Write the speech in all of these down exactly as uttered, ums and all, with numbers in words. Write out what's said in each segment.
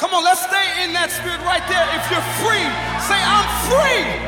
Come on, let's stay in that spirit right there. If you're free, say, I'm free.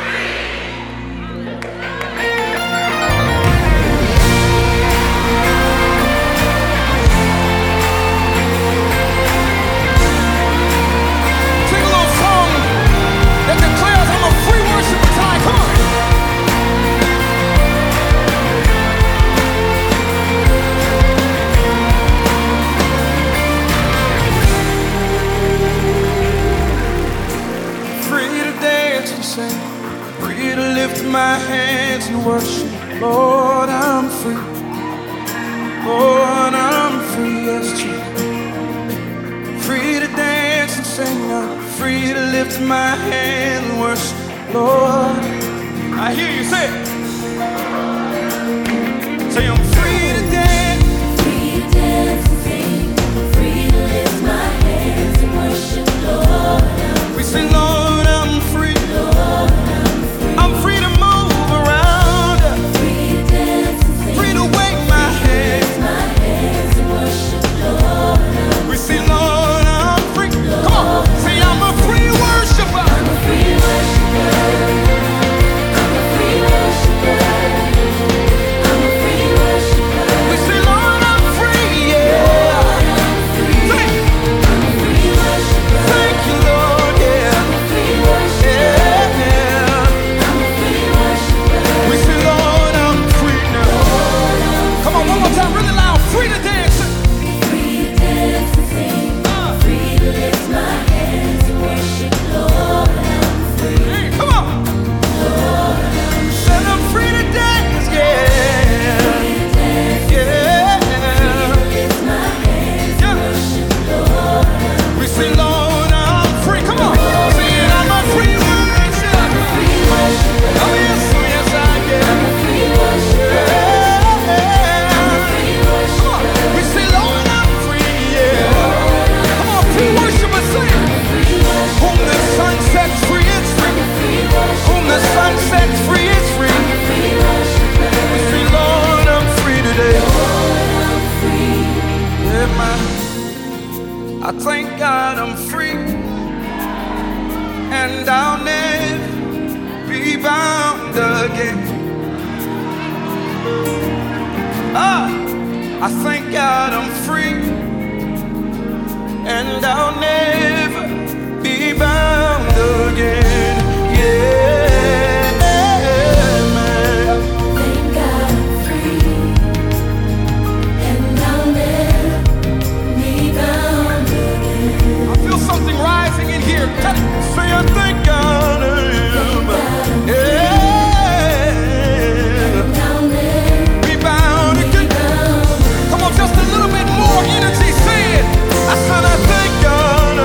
Free to lift my hands and worship. Lord, I'm free. Lord, I'm free, yes, Jesus. Free to dance and sing. I'm free to lift my hands and worship. Lord, I hear you say it. Say, I'm free to dance. Free to dance and sing. Free to lift my hands and worship. Lord, I'm free. We sing, Lord, I'm free. Lord, I'm free to move around, free to dance and sing, free to wave my hands, my hands and worship, Lord, I'm we say, Lord, I'm free. Come on, say, I'm a free worshiper. I'm a free worshiper. I'm a free worshiper. I'm a free worshiper. We say, Lord, I'm free, yeah. Lord, I'm free. Say, I'm a free worshiper. thank you, Lord, yeah. I'm a free worshiper. Yeah, yeah. I'm a free worshiper. We say, Lord, I'm free now. Lord, I'm Come on, one more time, really loud. Free to dance. free to dance and sing. Free to lift my hands and worship, Lord, I'm free. Hey, come on. Said I'm free to dance, yeah. Free to dance, Yeah. lift my hands and Yeah. worship, Lord, I'm We say, Lord, I'm free. Come on. Say it, I'm a free worshiper. free worshiper. Oh, yes, oh, yes, I am. I'm a free worshiper. I'm a free worshiper. We say, Lord, I'm free, yeah. Come on, free worshipers, say it. Free worshiper. Whom the sun sets free is free. Free worshiper. Whom the sun sets free is free. Free worshiper. We say, Lord, I'm free today. Lord, I'm free. Yeah, man. I thank God I'm free. And I'll never be bound again. Ah, I thank God I'm free. And I'll never be bound again. Yeah, man. Thank God I'm free. And I'll never be bound again. I feel something rising in here. Cut it. Say I thank God I am. Yeah. And I'll never Be bound again. bound. Come on, just a little bit more energy. Say it. I said I thank God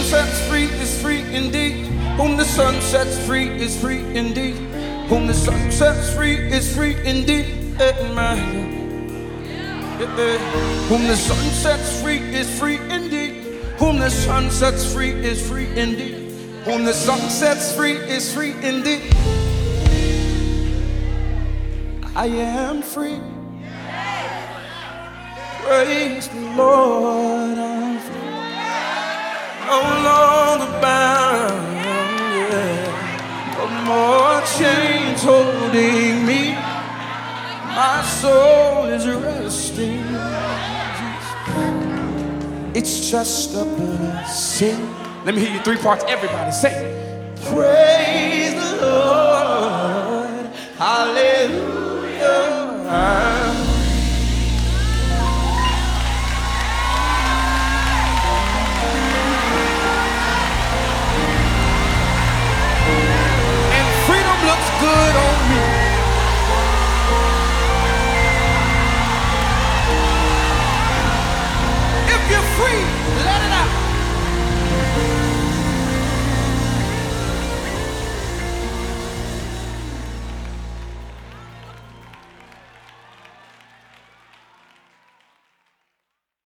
sets free is free indeed. Whom the Son sets free is free indeed. Whom the Son sets free is free indeed. Amen. Whom the Son sets free is free indeed. Whom the Son sets free is free indeed. Whom the Son sets free is free indeed. I am free. Praise the Lord, I'm free. No longer bound, yeah. No more chains holding me. My soul is resting. It's just a blessing. Let me hear you three parts. Everybody say, praise the Lord.